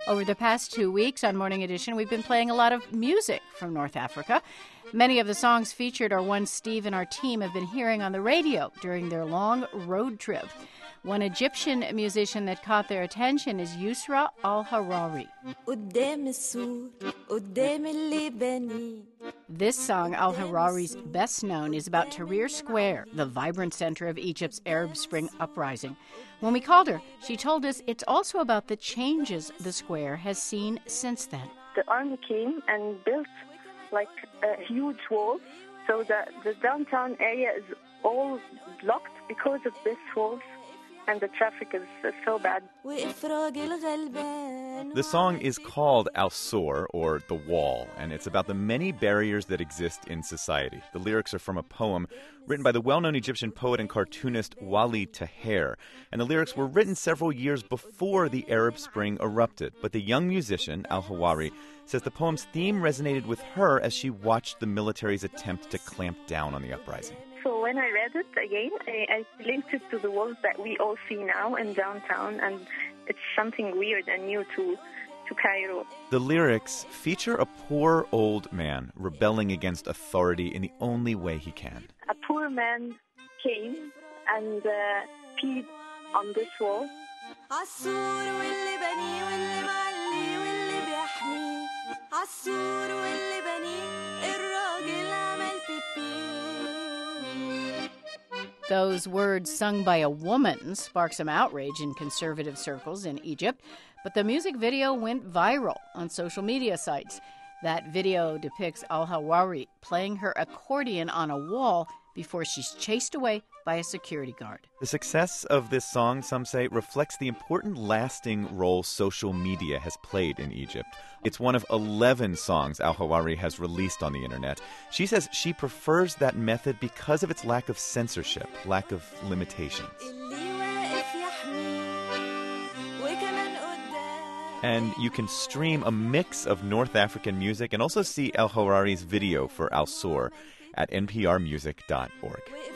Over the past 2 weeks on Morning Edition, we've been playing a lot of music from North Africa. Many of the songs featured are ones Steve and our team have been hearing on the radio during their long road trip. One Egyptian musician that caught their attention is Yusra Al-Harari. This song, Al-Harari's best known, is about Tahrir Square, the vibrant center of Egypt's Arab Spring uprising. When we called her, she told us it's also about the changes the square has seen since then. The army came and built like a huge wall, so that the downtown area is all blocked because of this walls, and the traffic is so bad. The song is called Al-Sur, or The Wall, and it's about the many barriers that exist in society. The lyrics are from a poem written by the well-known Egyptian poet and cartoonist Wali Taher, and the lyrics were written several years before the Arab Spring erupted. But the young musician, Al-Harari, says the poem's theme resonated with her as she watched the military's attempt to clamp down on the uprising. So when I read it again, I linked it to the walls that we all see now in downtown, and it's something weird and new to Cairo. The lyrics feature a poor old man rebelling against authority in the only way he can. A poor man came and peed on this wall. Those words sung by a woman sparked some outrage in conservative circles in Egypt, but the music video went viral on social media sites. That video depicts Al-Harari playing her accordion on a wall before she's chased away by a security guard. The success of this song, some say, reflects the important lasting role social media has played in Egypt. It's one of 11 songs Al-Harari has released on the internet. She says she prefers that method because of its lack of censorship, lack of limitations. And you can stream a mix of North African music and also see Al-Harari's video for Al-Sur at nprmusic.org.